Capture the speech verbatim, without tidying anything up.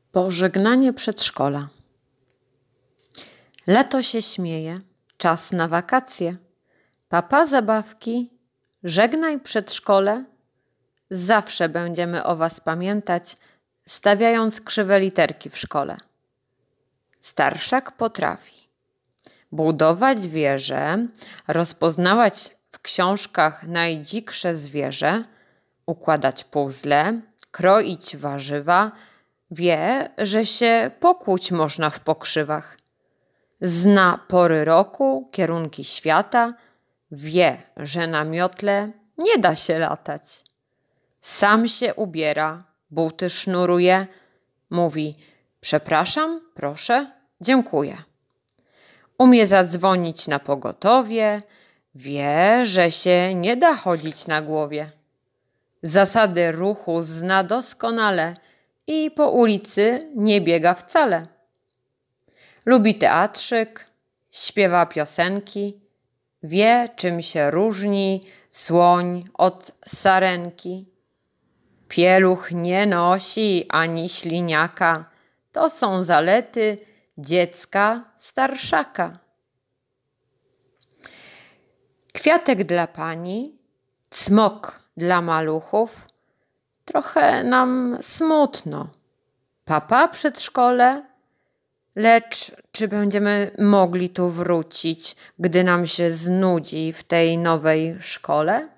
Pożegnanie przedszkola. Lato się śmieje, czas na wakacje. Papa zabawki, żegnaj przedszkole. Zawsze będziemy o was pamiętać, stawiając krzywe literki w szkole. Starszak potrafi budować wieże, rozpoznawać w książkach najdziksze zwierzę, układać puzzle, kroić warzywa. Wie, że się pokłuć można w pokrzywach. Zna pory roku, kierunki świata. Wie, że na miotle nie da się latać. Sam się ubiera, buty sznuruje. Mówi, przepraszam, proszę, dziękuję. Umie zadzwonić na pogotowie. Wie, że się nie da chodzić na głowie. Zasady ruchu zna doskonale i po ulicy nie biega wcale. Lubi teatrzyk, śpiewa piosenki, wie, czym się różni słoń od sarenki. Pieluch nie nosi ani śliniaka, to są zalety dziecka starszaka. Kwiatek dla pani, cmok dla maluchów, trochę nam smutno. Papa przedszkole, lecz czy będziemy mogli tu wrócić, gdy nam się znudzi w tej nowej szkole?